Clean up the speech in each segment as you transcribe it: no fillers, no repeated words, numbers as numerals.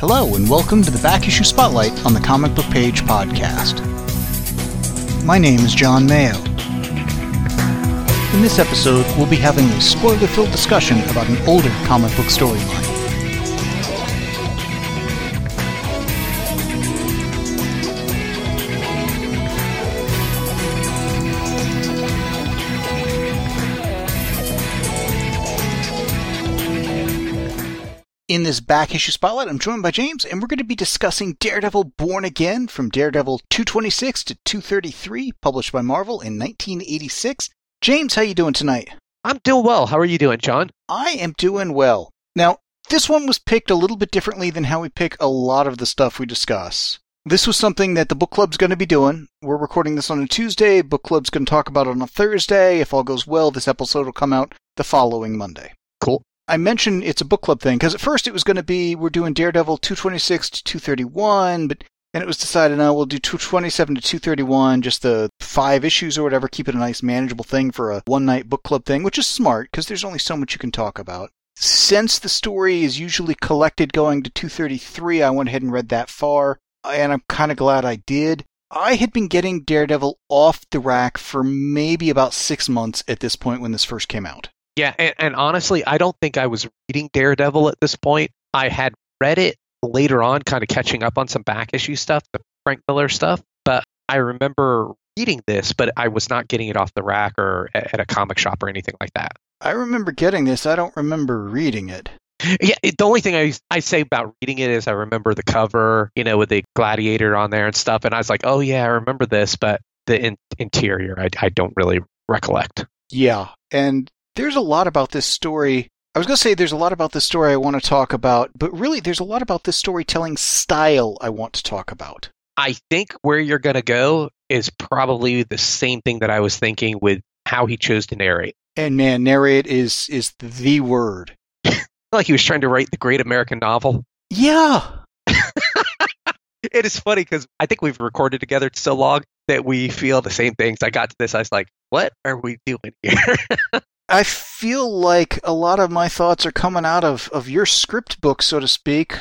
Hello, and welcome to the Back Issue Spotlight on the Comic Book Page podcast. My name is John Mayo. In this episode, we'll be having a spoiler-filled discussion about an older comic book storyline. In this Back Issue Spotlight, I'm joined by James, and we're going to be discussing Daredevil Born Again from Daredevil 226 to 233, published by Marvel in 1986. James, how you doing tonight? I'm doing well. How are you doing, John? I am doing well. Now, this one was picked a little bit differently than how we pick a lot of the stuff we discuss. This was something that the book club's going to be doing. We're recording this on a Tuesday. Book club's going to talk about it on a Thursday. If all goes well, this episode will come out the following Monday. Cool. I mentioned it's a book club thing, because at first it was going to be, we're doing Daredevil 226 to 231, but then it was decided, no, we'll do 227 to 231, just the 5 issues or whatever, keep it a nice manageable thing for a one-night book club thing, which is smart, because there's only so much you can talk about. Since the story is usually collected going to 233, I went ahead and read that far, and I'm kind of glad I did. I had been getting Daredevil off the rack for maybe about 6 months at this point when this first came out. Yeah, and honestly, I don't think I was reading Daredevil at this point. I had read it later on, kind of catching up on some back issue stuff, the Frank Miller stuff, but I remember reading this, but I was not getting it off the rack or at a comic shop or anything like that. I remember getting this. I don't remember reading it. Yeah, the only thing I say about reading it is I remember the cover, with the gladiator on there and stuff, and I was like, oh yeah, I remember this, but the interior, I don't really recollect. Yeah, and there's a lot about this story. I was going to say there's a lot about this story I want to talk about, but really there's a lot about this storytelling style I want to talk about. I think where you're going to go is probably the same thing that I was thinking with how he chose to narrate. And man, narrate is the word. Like he was trying to write the great American novel. Yeah. It is funny because I think we've recorded together so long that we feel the same things. I got to this, I was like, what are we doing here? I feel like a lot of my thoughts are coming out of your script book, so to speak,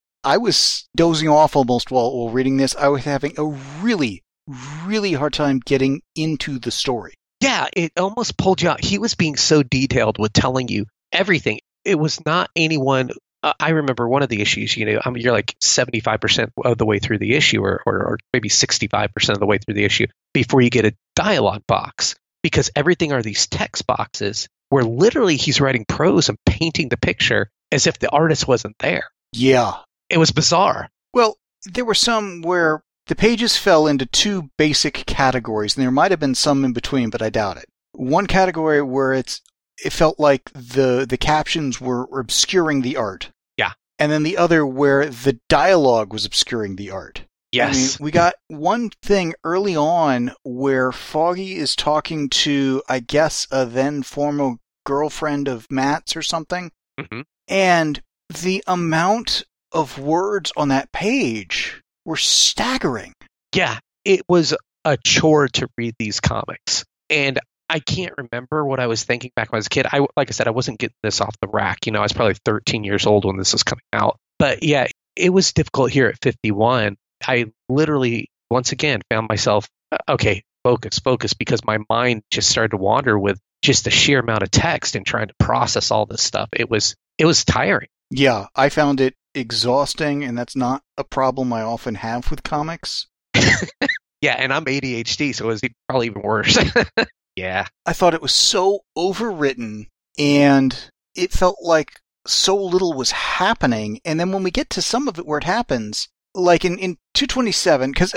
I was dozing off almost while reading this. I was having a really, really hard time getting into the story. Yeah, it almost pulled you out. He was being so detailed with telling you everything. It was not anyone. I remember one of the issues, you're like 75% of the way through the issue or maybe 65% of the way through the issue before you get a dialogue box. Because everything are these text boxes where literally he's writing prose and painting the picture as if the artist wasn't there. Yeah. It was bizarre. Well, there were some where the pages fell into 2 basic categories, and there might have been some in between, but I doubt it. One category where it felt like the captions were obscuring the art. Yeah. And then the other where the dialogue was obscuring the art. Yes. I mean, we got one thing early on where Foggy is talking to, I guess, a then former girlfriend of Matt's or something. Mm-hmm. And the amount of words on that page were staggering. Yeah, it was a chore to read these comics. And I can't remember what I was thinking back when I was a kid. Like I said, I wasn't getting this off the rack. I was probably 13 years old when this was coming out. But yeah, it was difficult here at 51. I literally, once again, found myself, okay, focus, because my mind just started to wander with just the sheer amount of text and trying to process all this stuff. It was tiring. Yeah, I found it exhausting, and that's not a problem I often have with comics. Yeah, and I'm ADHD, so it was probably even worse. Yeah. I thought it was so overwritten, and it felt like so little was happening. And then when we get to some of it where it happens, like in 227, because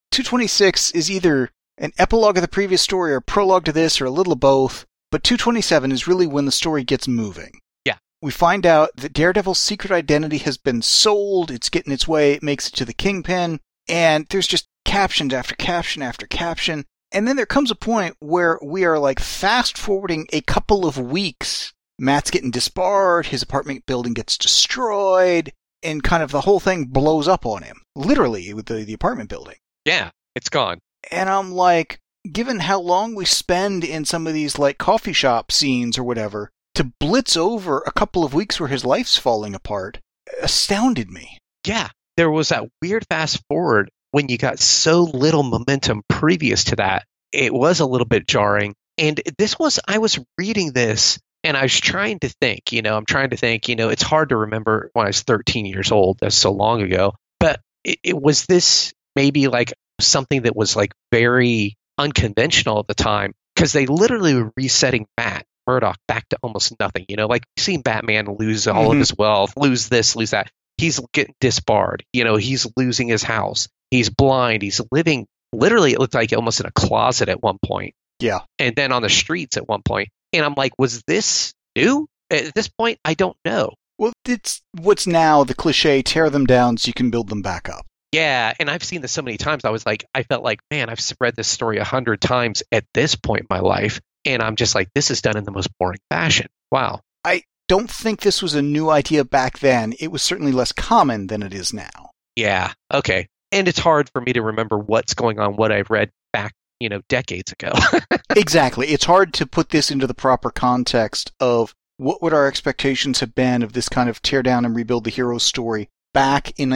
226 is either an epilogue of the previous story or a prologue to this or a little of both, but 227 is really when the story gets moving. Yeah. We find out that Daredevil's secret identity has been sold, it's getting its way, it makes it to the Kingpin, and there's just captions after caption after caption. And then there comes a point where we are like fast forwarding a couple of weeks. Matt's getting disbarred, his apartment building gets destroyed, and kind of the whole thing blows up on him. Literally, with the apartment building. Yeah, it's gone. And I'm like, given how long we spend in some of these like coffee shop scenes or whatever, to blitz over a couple of weeks where his life's falling apart astounded me. Yeah, there was that weird fast forward when you got so little momentum previous to that. It was a little bit jarring. And I was reading this and I was trying to think, I'm trying to think, it's hard to remember when I was 13 years old. That's so long ago. But it was this maybe like something that was like very unconventional at the time because they literally were resetting Matt Murdock back to almost nothing. Like seeing Batman lose all of his wealth, lose this, lose that. He's getting disbarred. He's losing his house. He's blind. He's living literally, it looked like almost in a closet at one point. Yeah. And then on the streets at one point. And I'm like, was this new? At this point, I don't know. Well, it's what's now the cliche, tear them down so you can build them back up. Yeah, and I've seen this so many times. I felt like, man, I've read this story 100 times at this point in my life. And I'm just like, this is done in the most boring fashion. Wow. I don't think this was a new idea back then. It was certainly less common than it is now. Yeah, okay. And it's hard for me to remember what's going on, what I've read back, decades ago. Exactly. It's hard to put this into the proper context of what would our expectations have been of this kind of tear down and rebuild the hero story back in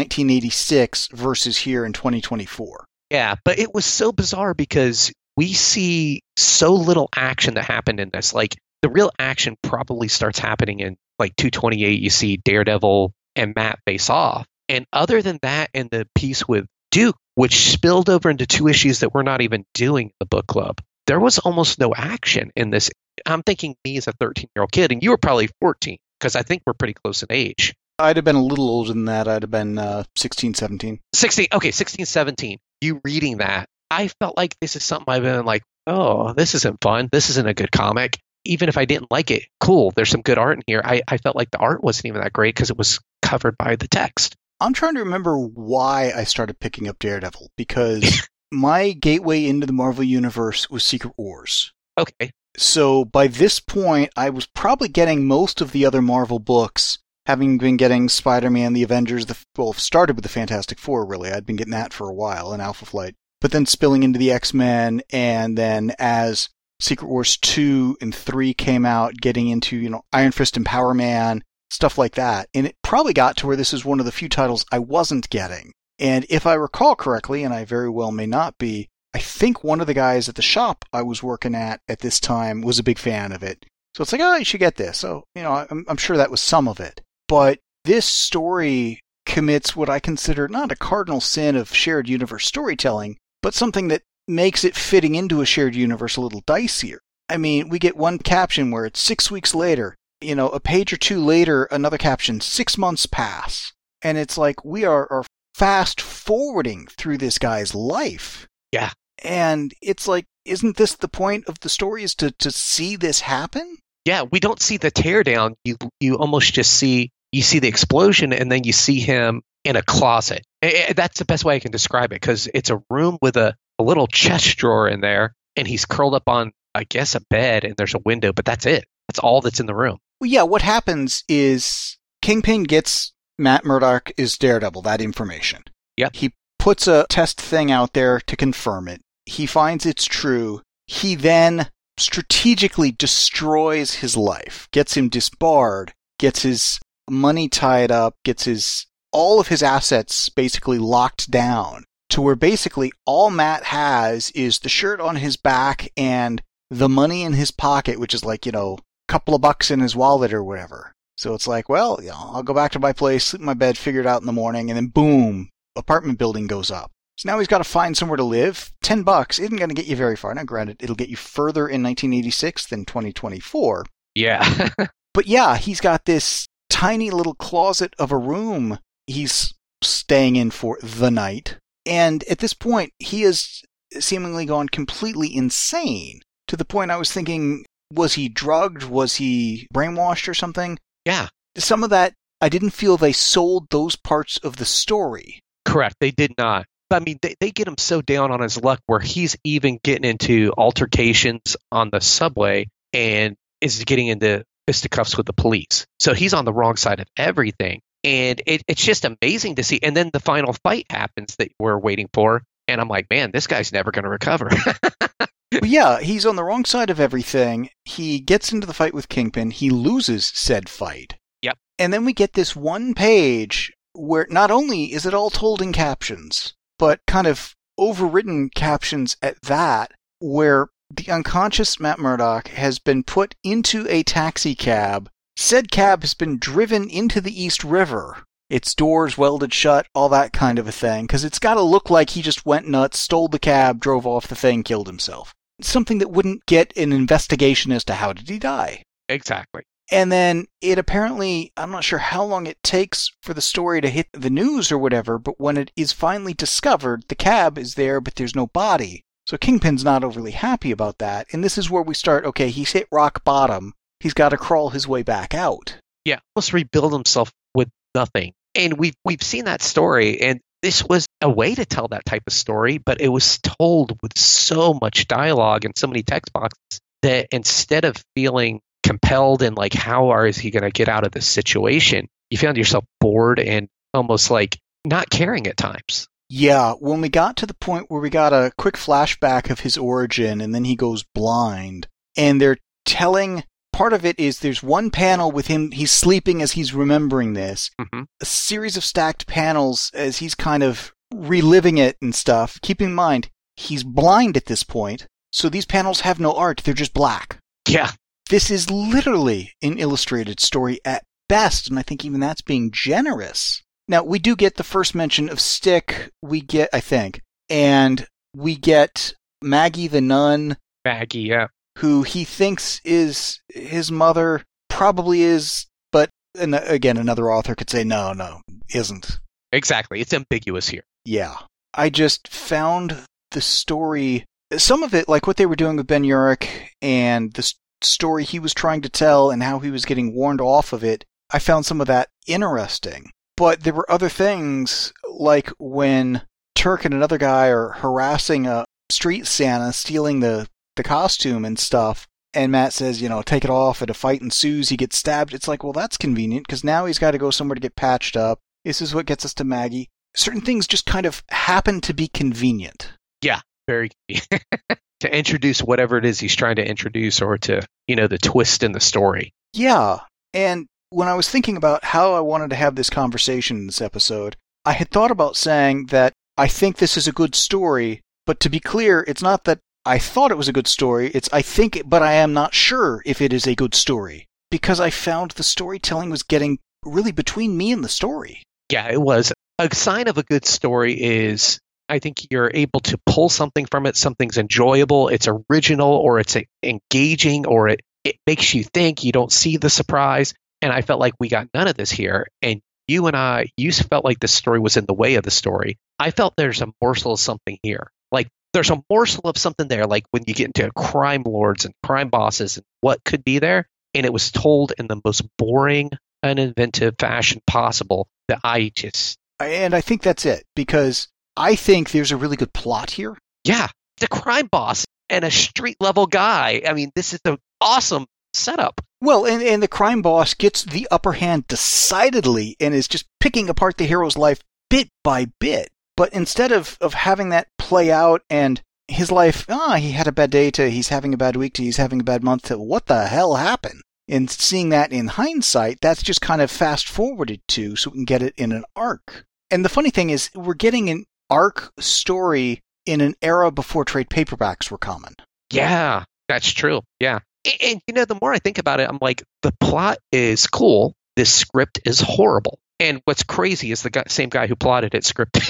1986 versus here in 2024. Yeah, but it was so bizarre because we see so little action that happened in this. Like the real action probably starts happening in like 228. You see Daredevil and Matt face off. And other than that, and the piece with Duke, which spilled over into 2 issues that we're not even doing in the book club, there was almost no action in this. I'm thinking me as a 13-year-old kid, and you were probably 14, because I think we're pretty close in age. I'd have been a little older than that. I'd have been 16, 17. 16, 17. You reading that, I felt like this is something I've been like, oh, this isn't fun. This isn't a good comic. Even if I didn't like it, cool, there's some good art in here. I felt like the art wasn't even that great because it was covered by the text. I'm trying to remember why I started picking up Daredevil, because my gateway into the Marvel Universe was Secret Wars. Okay. So by this point, I was probably getting most of the other Marvel books, having been getting Spider-Man, the Avengers, started with the Fantastic Four, really. I'd been getting that for a while in Alpha Flight. But then spilling into the X-Men, and then as Secret Wars 2 and 3 came out, getting into, Iron Fist and Power Man, stuff like that. And it probably got to where this is one of the few titles I wasn't getting. And if I recall correctly, and I very well may not be, I think one of the guys at the shop I was working at this time was a big fan of it. So it's like, oh, you should get this. So, I'm sure that was some of it. But this story commits what I consider not a cardinal sin of shared universe storytelling, but something that makes it fitting into a shared universe a little dicier. I mean, we get one caption where it's 6 weeks later, a page or 2 later, another caption, 6 months pass. And it's like we are fast forwarding through this guy's life. Yeah. And it's like, isn't this the point of the story, is to see this happen? Yeah, we don't see the teardown. You almost just see the explosion, and then you see him in a closet. That's the best way I can describe it, because it's a room with a little chest drawer in there, and he's curled up on, I guess, a bed, and there's a window, but that's it. That's all that's in the room. Well, yeah, what happens is Kingpin gets Matt Murdock is Daredevil, that information. Yep. He puts a test thing out there to confirm it. He finds it's true. He then strategically destroys his life, gets him disbarred, gets his money tied up, gets all of his assets basically locked down to where basically all Matt has is the shirt on his back and the money in his pocket, which is like, couple of bucks in his wallet or whatever. So it's like, well, I'll go back to my place, sleep in my bed, figure it out in the morning, and then boom, apartment building goes up. So now he's got to find somewhere to live. $10 isn't going to get you very far. Now, granted, it'll get you further in 1986 than 2024. Yeah. But yeah, he's got this tiny little closet of a room he's staying in for the night. And at this point, he has seemingly gone completely insane, to the point I was thinking, was he drugged? Was he brainwashed or something? Yeah. Some of that, I didn't feel they sold those parts of the story. Correct. They did not. I mean, they get him so down on his luck where he's even getting into altercations on the subway and is getting into fisticuffs with the police. So he's on the wrong side of everything. And it's just amazing to see. And then the final fight happens that we're waiting for. And I'm like, man, this guy's never going to recover. Well, yeah, he's on the wrong side of everything. He gets into the fight with Kingpin. He loses said fight. Yep. And then we get this one page where not only is it all told in captions, but kind of overwritten captions at that, where the unconscious Matt Murdock has been put into a taxi cab. Said cab has been driven into the East River. Its doors welded shut, all that kind of a thing, because it's got to look like he just went nuts, stole the cab, drove off the thing, killed himself. Something that wouldn't get an investigation as to how did he die. Exactly. And then it apparently, I'm not sure how long it takes for the story to hit the news or whatever, but when it is finally discovered, the cab is there, but there's no body. So Kingpin's not overly happy about that. And this is where we start, okay, he's hit rock bottom. He's got to crawl his way back out. Yeah, almost rebuild himself with nothing. And we've seen that story, and this was a way to tell that type of story, but it was told with so much dialogue and so many text boxes that instead of feeling compelled and like, is he going to get out of this situation, you found yourself bored and almost like not caring at times. Yeah, when we got to the point where we got a quick flashback of his origin and then he goes blind, and they're telling... Part of it is there's one panel with him, he's sleeping as he's remembering this. Mm-hmm. A series of stacked panels as he's kind of reliving it and stuff. Keep in mind, he's blind at this point, so these panels have no art, they're just black. Yeah. This is literally an illustrated story at best, and I think even that's being generous. Now, we do get the first mention of Stick, and we get Maggie the nun. Maggie, yeah. Who he thinks is his mother, probably is, but again, another author could say, no, isn't. Exactly. It's ambiguous here. Yeah. I just found the story, some of it, like what they were doing with Ben Urich and the story he was trying to tell and how he was getting warned off of it, I found some of that interesting. But there were other things, like when Turk and another guy are harassing a street Santa, stealing the costume and stuff, and Matt says, take it off, and a fight ensues, he gets stabbed. It's like, well, that's convenient, because now he's got to go somewhere to get patched up. This is what gets us to Maggie. Certain things just kind of happen to be convenient. Yeah, very convenient. To introduce whatever it is he's trying to introduce, or to, the twist in the story. Yeah, and when I was thinking about how I wanted to have this conversation in this episode, I had thought about saying that I think this is a good story, but to be clear, it's not that I thought it was a good story. It's I think it, but I am not sure if it is a good story. Because I found the storytelling was getting really between me and the story. Yeah, it was. A sign of a good story is, I think you're able to pull something from it. Something's enjoyable, it's original, or it's engaging, or it makes you think, you don't see the surprise. And I felt like we got none of this here. And you felt like the story was in the way of the story. I felt there's a morsel of something here. Like, there's a morsel of something there, like when you get into crime lords and crime bosses and what could be there, and it was told in the most boring, uninventive fashion possible that And I think that's it, because I think there's a really good plot here. Yeah, the crime boss and a street-level guy. I mean, this is an awesome setup. Well, and the crime boss gets the upper hand decidedly and is just picking apart the hero's life bit by bit. But instead of having that play out and his life, he had a bad day, to he's having a bad week, to he's having a bad month, to what the hell happened? And seeing that in hindsight, that's just kind of fast forwarded to, so we can get it in an arc. And the funny thing is, we're getting an arc story in an era before trade paperbacks were common. Yeah, that's true. Yeah. And the more I think about it, I'm like, the plot is cool. This script is horrible. And what's crazy is the same guy who plotted it scripted.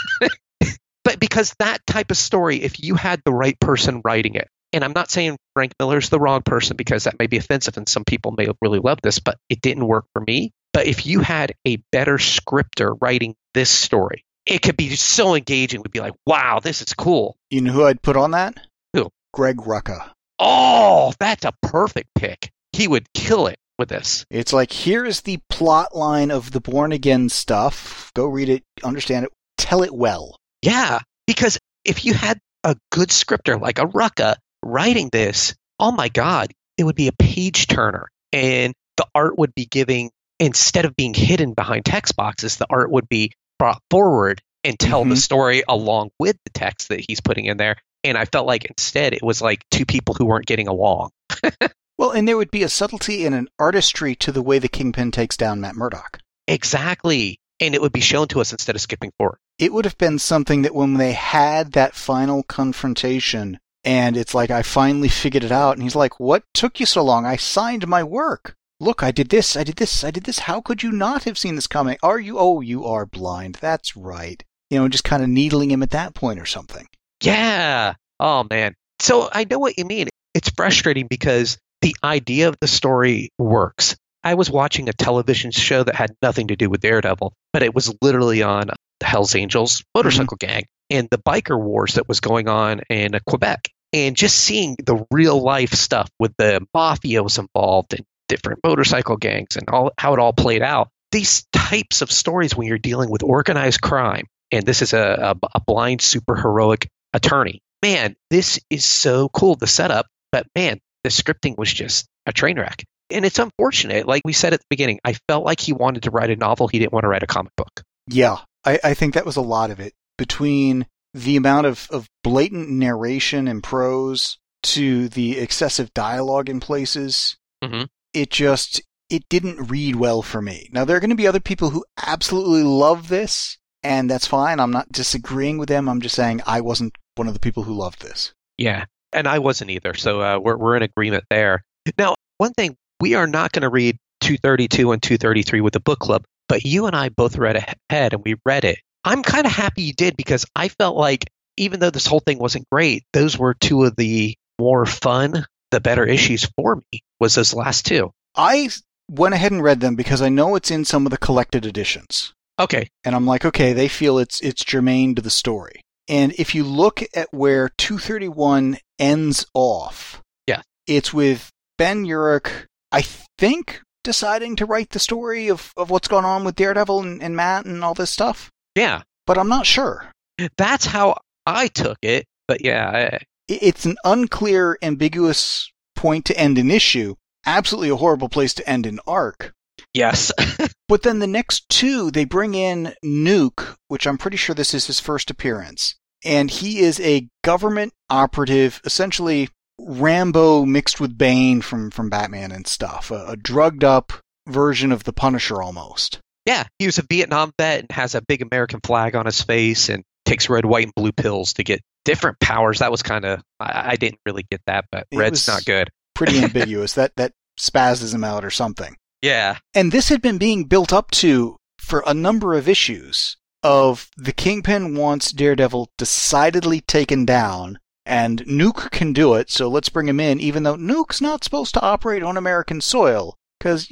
But because that type of story, if you had the right person writing it, and I'm not saying Frank Miller's the wrong person, because that may be offensive and some people may have really loved this, but it didn't work for me. But if you had a better scripter writing this story, it could be so engaging. We'd be like, wow, this is cool. You know who I'd put on that? Who? Greg Rucka. Oh, that's a perfect pick. He would kill it with this. It's like, here is the plot line of the Born Again stuff. Go read it, understand it, tell it well. Yeah, because if you had a good scripter like a Rucka writing this, oh my God, it would be a page turner. And the art would be instead of being hidden behind text boxes, the art would be brought forward and tell the story along with the text that he's putting in there. And I felt like instead it was like two people who weren't getting along. Well, and there would be a subtlety and an artistry to the way the Kingpin takes down Matt Murdock. Exactly. and it would be shown to us instead of skipping forward. It would have been something that when they had that final confrontation, and it's like, I finally figured it out, and he's like, what took you so long? I signed my work. Look, I did this, I did this, I did this. How could you not have seen this coming? Are you? Oh, you are blind. That's right. Just kind of needling him at that point or something. Yeah. Oh, man. So I know what you mean. It's frustrating because the idea of the story works. I was watching a television show that had nothing to do with Daredevil, but it was literally on the Hells Angels motorcycle gang and the biker wars that was going on in Quebec. And just seeing the real life stuff with the mafios involved and different motorcycle gangs and how it all played out. These types of stories when you're dealing with organized crime, and this is a blind superheroic attorney. Man, this is so cool, the setup, but man, the scripting was just a train wreck. And it's unfortunate. Like we said at the beginning, I felt like he wanted to write a novel. He didn't want to write a comic book. Yeah, I think that was a lot of it. Between the amount of blatant narration and prose to the excessive dialogue in places, it didn't read well for me. Now, there are going to be other people who absolutely love this, and that's fine. I'm not disagreeing with them. I'm just saying I wasn't one of the people who loved this. Yeah, and I wasn't either. So we're in agreement there. Now, one thing, we are not going to read 232 and 233 with the book club, but you and I both read ahead and we read it. I'm kind of happy you did because I felt like even though this whole thing wasn't great, those were two of the more fun, the better issues for me, was those last two. I went ahead and read them because I know it's in some of the collected editions. Okay. And I'm like, okay, they feel it's germane to the story. And if you look at where 231 ends off, it's with Ben Urich, I think, deciding to write the story of what's going on with Daredevil and Matt and all this stuff. Yeah. But I'm not sure. That's how I took it. But yeah. It's an unclear, ambiguous point to end an issue. Absolutely a horrible place to end an arc. Yes. But then the next two, they bring in Nuke, which I'm pretty sure this is his first appearance. And he is a government operative, essentially Rambo mixed with Bane from Batman and stuff. A drugged up version of the Punisher almost. Yeah, he was a Vietnam vet and has a big American flag on his face and takes red, white, and blue pills to get different powers. That was kind of, I didn't really get that, but red's not good. Pretty ambiguous. That spazzes him out or something. Yeah. And this had been being built up to for a number of issues of the Kingpin wants Daredevil decidedly taken down, and Nuke can do it, so let's bring him in, even though Nuke's not supposed to operate on American soil, because,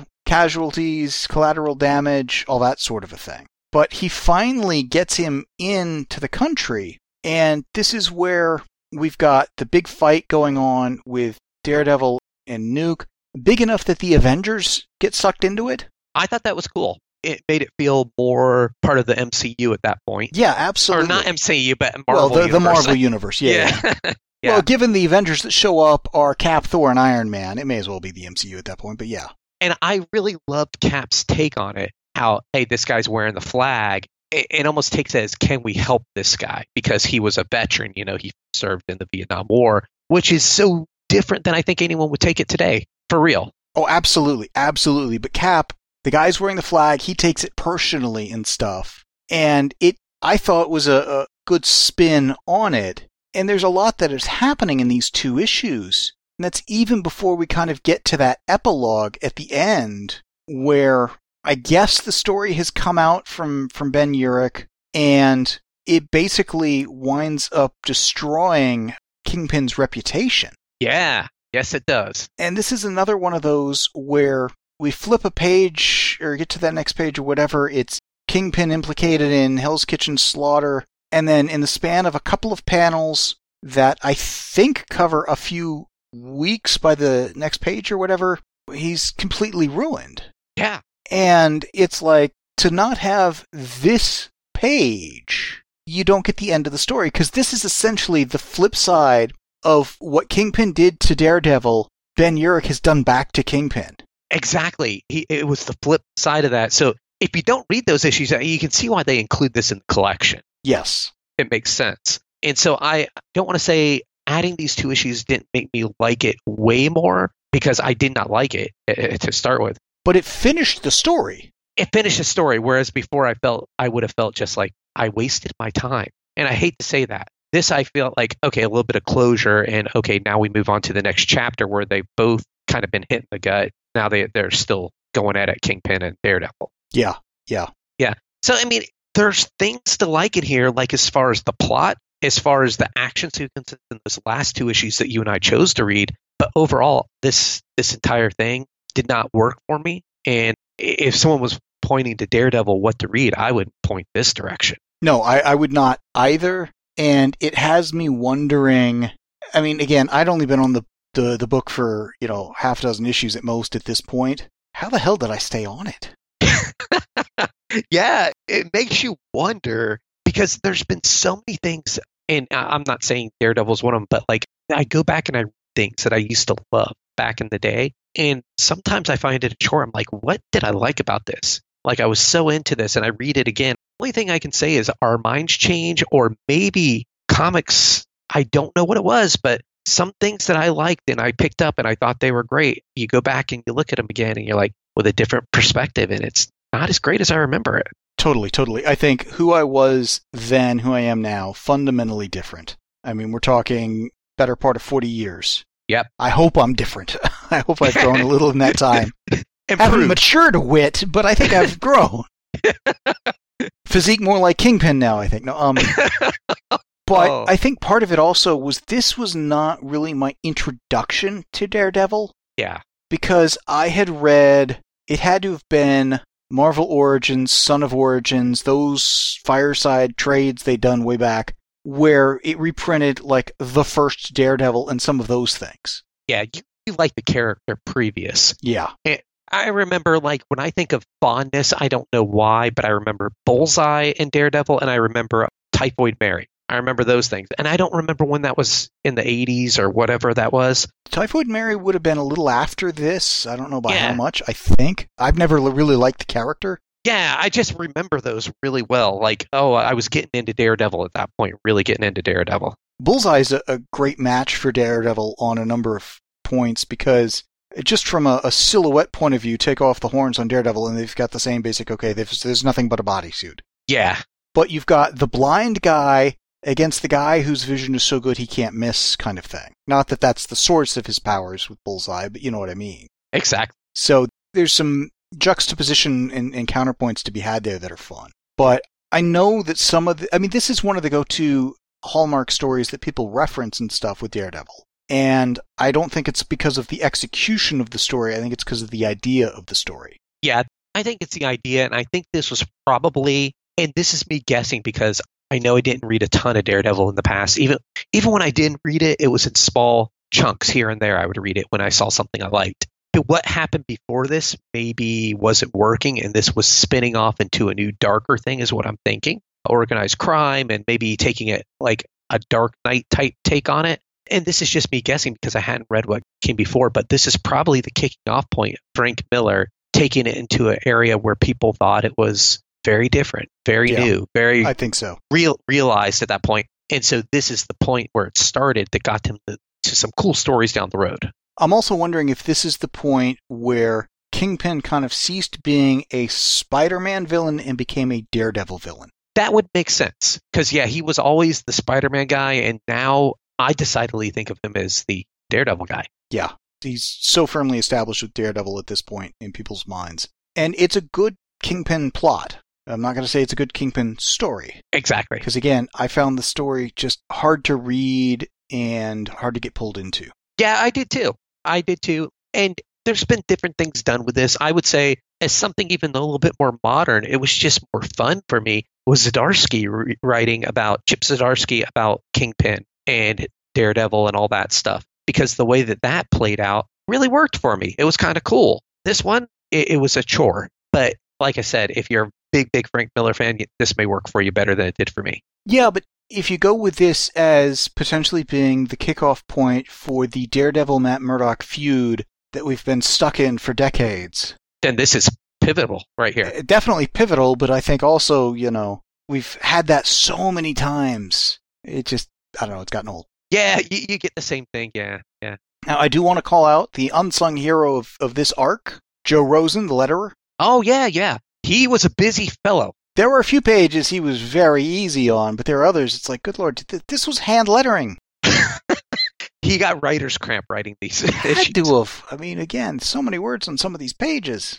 casualties, collateral damage, all that sort of a thing. But he finally gets him into the country, and this is where we've got the big fight going on with Daredevil and Nuke, big enough that the Avengers get sucked into it. I thought that was cool. It made it feel more part of the MCU at that point. Yeah, absolutely. Or not MCU, but Marvel universe. The Marvel universe, yeah. Yeah. Well, given the Avengers that show up are Cap, Thor, and Iron Man, it may as well be the MCU at that point, but yeah. And I really loved Cap's take on it. How, hey, this guy's wearing the flag. It almost takes it as, can we help this guy? Because he was a veteran, he served in the Vietnam War, which is so different than I think anyone would take it today. For real. Oh, absolutely. Absolutely. But Cap, the guy's wearing the flag, he takes it personally and stuff. And I thought was a good spin on it. And there's a lot that is happening in these two issues. And that's even before we kind of get to that epilogue at the end, where I guess the story has come out from Ben Urich, and it basically winds up destroying Kingpin's reputation. Yeah. Yes, it does. And this is another one of those where we flip a page or get to that next page or whatever. It's Kingpin implicated in Hell's Kitchen slaughter. And then in the span of a couple of panels that I think cover a few weeks by the next page or whatever, he's completely ruined. Yeah. And it's like, to not have this page, you don't get the end of the story, because this is essentially the flip side of what Kingpin did to Daredevil, Ben Urich has done back to Kingpin. Exactly. It was the flip side of that. So if you don't read those issues, you can see why they include this in the collection. Yes. It makes sense. And so I don't want to say adding these two issues didn't make me like it way more, because I did not like it to start with. But it finished the story. it finished the story. Whereas before I would have felt just like I wasted my time. And I hate to say that. This, I feel like, okay, a little bit of closure, and okay, now we move on to the next chapter where they've both kind of been hit in the gut. Now they're still going at it, Kingpin and Daredevil. Yeah. Yeah. So, I mean, there's things to like in here, like as far as the plot, as far as the action sequences in those last two issues that you and I chose to read. But overall, this entire thing did not work for me. And if someone was pointing to Daredevil what to read, I would point this direction. No, I would not either. And it has me wondering, I mean, again, I'd only been on the book for, half a dozen issues at most at this point. How the hell did I stay on it? Yeah, it makes you wonder, because there's been so many things, and I'm not saying Daredevil's one of them, but like I go back and I read things that I used to love back in the day, and sometimes I find it a chore. I'm like, what did I like about this? Like, I was so into this, and I read it again. The only thing I can say is our minds change, or maybe comics, I don't know what it was, but some things that I liked and I picked up and I thought they were great, you go back and you look at them again and you're like, with a different perspective, and it's not as great as I remember it. Totally. I think who I was then, who I am now, fundamentally different. I mean, we're talking better part of 40 years. Yep. I hope I'm different. I hope I've grown a little in that time. Improved. Haven't matured a whit, but I think I've grown. Physique more like Kingpin now, I think. No, but I think part of it also was this was not really my introduction to Daredevil. Yeah. Because I had read, it had to have been Marvel Origins, Son of Origins, those Fireside trades they'd done way back, where it reprinted like the first Daredevil and some of those things. Yeah, you like the character previous. Yeah. I remember, like, when I think of fondness, I don't know why, but I remember Bullseye and Daredevil, and I remember Typhoid Mary. I remember those things. And I don't remember when that was in the 80s or whatever that was. Typhoid Mary would have been a little after this. I don't know by how much, I think. I've never really liked the character. Yeah, I just remember those really well. Like, I was getting into Daredevil at that point, really getting into Daredevil. Bullseye's a great match for Daredevil on a number of points, because just from a silhouette point of view, take off the horns on Daredevil and they've got the same basic, there's nothing but a bodysuit. Yeah. But you've got the blind guy against the guy whose vision is so good he can't miss kind of thing. Not that that's the source of his powers with Bullseye, but you know what I mean. Exactly. So there's some juxtaposition and counterpoints to be had there that are fun. But I know that this is one of the go-to Hallmark stories that people reference and stuff with Daredevil. And I don't think it's because of the execution of the story. I think it's because of the idea of the story. Yeah, I think it's the idea. And I think this was probably, and this is me guessing because I know I didn't read a ton of Daredevil in the past. Even when I didn't read it, it was in small chunks here and there. I would read it when I saw something I liked. But what happened before this maybe wasn't working, and this was spinning off into a new darker thing is what I'm thinking. Organized crime, and maybe taking it like a Dark Knight type take on it. And this is just me guessing because I hadn't read what came before, but this is probably the kicking off point of Frank Miller taking it into an area where people thought it was very different, very new, very, I think so, realized at that point. And so this is the point where it started that got him to some cool stories down the road. I'm also wondering if this is the point where Kingpin kind of ceased being a Spider-Man villain and became a Daredevil villain. That would make sense because, he was always the Spider-Man guy, and now I decidedly think of him as the Daredevil guy. Yeah, he's so firmly established with Daredevil at this point in people's minds. And it's a good Kingpin plot. I'm not going to say it's a good Kingpin story. Exactly. Because again, I found the story just hard to read and hard to get pulled into. Yeah, I did too. And there's been different things done with this. I would say as something even a little bit more modern, it was just more fun for me, was Zdarsky writing about, Chip Zdarsky about Kingpin and Daredevil and all that stuff. Because the way that played out really worked for me. It was kind of cool. This one, it was a chore. But like I said, if you're a big Frank Miller fan, this may work for you better than it did for me. Yeah, but if you go with this as potentially being the kickoff point for the Daredevil Matt Murdock feud that we've been stuck in for decades, then this is pivotal right here. Definitely pivotal, but I think also, we've had that so many times. It just, I don't know, it's gotten old. Yeah, you get the same thing, yeah. Now, I do want to call out the unsung hero of this arc, Joe Rosen, the letterer. Oh, yeah. He was a busy fellow. There were a few pages he was very easy on, but there are others, it's like, good Lord, this was hand lettering. He got writer's cramp writing these issues. Had to have. I mean, again, so many words on some of these pages.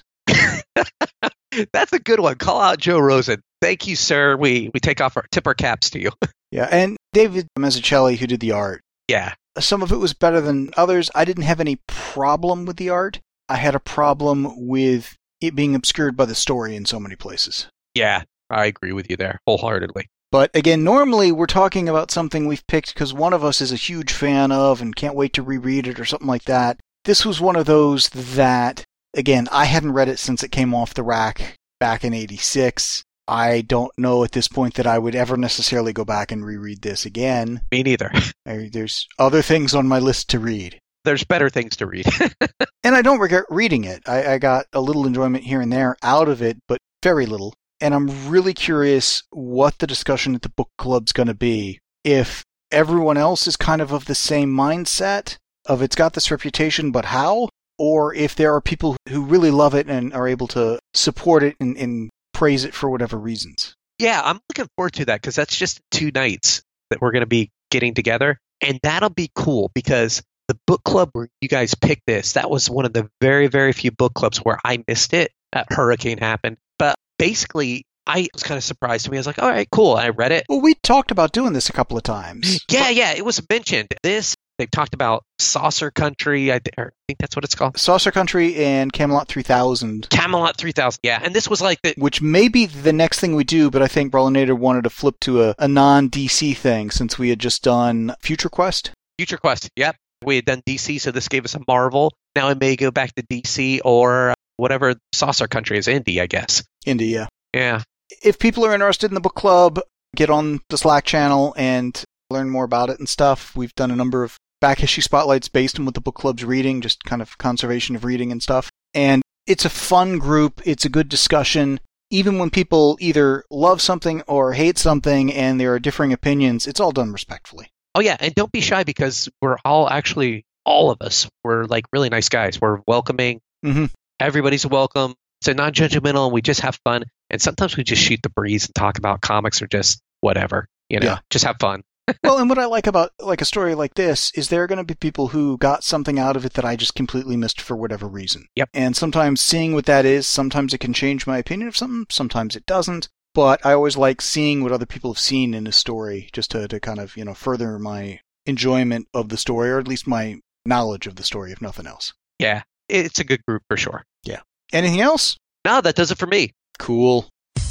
That's a good one. Call out Joe Rosen. Thank you, sir. We tip our caps to you. Yeah, and David Mazzucchelli, who did the art. Yeah. Some of it was better than others. I didn't have any problem with the art. I had a problem with it being obscured by the story in so many places. Yeah, I agree with you there wholeheartedly. But again, normally we're talking about something we've picked because one of us is a huge fan of and can't wait to reread it or something like that. This was one of those that, again, I hadn't read it since it came off the rack back in '86. I don't know at this point that I would ever necessarily go back and reread this again. Me neither. There's other things on my list to read. There's better things to read. And I don't regret reading it. I got a little enjoyment here and there out of it, but very little. And I'm really curious what the discussion at the book club's going to be. If everyone else is kind of the same mindset of it's got this reputation, but how? Or if there are people who really love it and are able to support it and praise it for whatever reasons. Yeah, I'm looking forward to that because that's just 2 nights that we're going to be getting together. And that'll be cool because the book club where you guys picked this, that was one of the very, very few book clubs where I missed it. That hurricane happened. But basically, I was kind of surprised to me. I was like, all right, cool. I read it. Well, we talked about doing this a couple of times. Yeah, it was mentioned. They talked about Saucer Country. I think that's what it's called. Saucer Country and Camelot 3000. Camelot 3000, yeah. And this was like which may be the next thing we do, but I think Brawlinator wanted to flip to a non-DC thing since we had just done Future Quest. Future Quest, yep. We had done DC, so this gave us a Marvel. Now it may go back to DC or whatever Saucer Country is, Indie, I guess. Indie, yeah. Yeah. If people are interested in the book club, get on the Slack channel and learn more about it and stuff. We've done a number of back issue spotlights based on what the book club's reading, just kind of conservation of reading and stuff. And it's a fun group. It's a good discussion. Even when people either love something or hate something and there are differing opinions, it's all done respectfully. Oh, yeah. And don't be shy because we're all of us, we're like really nice guys. We're welcoming. Mm-hmm. Everybody's welcome. So non-judgmental and we just have fun. And sometimes we just shoot the breeze and talk about comics or just whatever, just have fun. Well, and what I like about like a story like this is there are going to be people who got something out of it that I just completely missed for whatever reason. Yep. And sometimes seeing what that is, sometimes it can change my opinion of something, sometimes it doesn't. But I always like seeing what other people have seen in a story just to kind of, further my enjoyment of the story, or at least my knowledge of the story, if nothing else. Yeah, it's a good group for sure. Yeah. Anything else? No, that does it for me. Cool.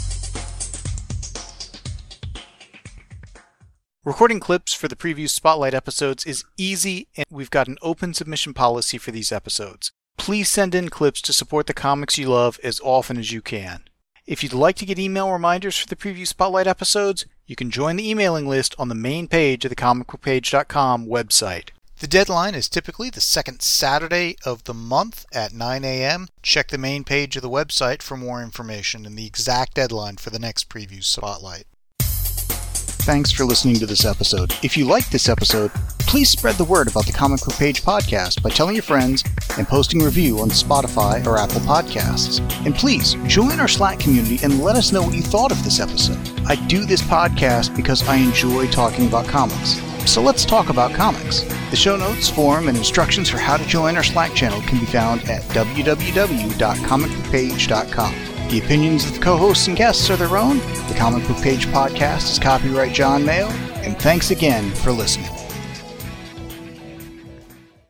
Recording clips for the preview spotlight episodes is easy, and we've got an open submission policy for these episodes. Please send in clips to support the comics you love as often as you can. If you'd like to get email reminders for the preview spotlight episodes, you can join the emailing list on the main page of the comicbookpage.com website. The deadline is typically the second Saturday of the month at 9 a.m. Check the main page of the website for more information and the exact deadline for the next preview spotlight. Thanks for listening to this episode. If you liked this episode, please spread the word about the Comic Book Page podcast by telling your friends and posting a review on Spotify or Apple Podcasts. And please join our Slack community and let us know what you thought of this episode. I do this podcast because I enjoy talking about comics. So let's talk about comics. The show notes, forum, and instructions for how to join our Slack channel can be found at www.comicbookpage.com. The opinions of the co-hosts and guests are their own. The Comic Book Page podcast is copyright John Mayo, and thanks again for listening.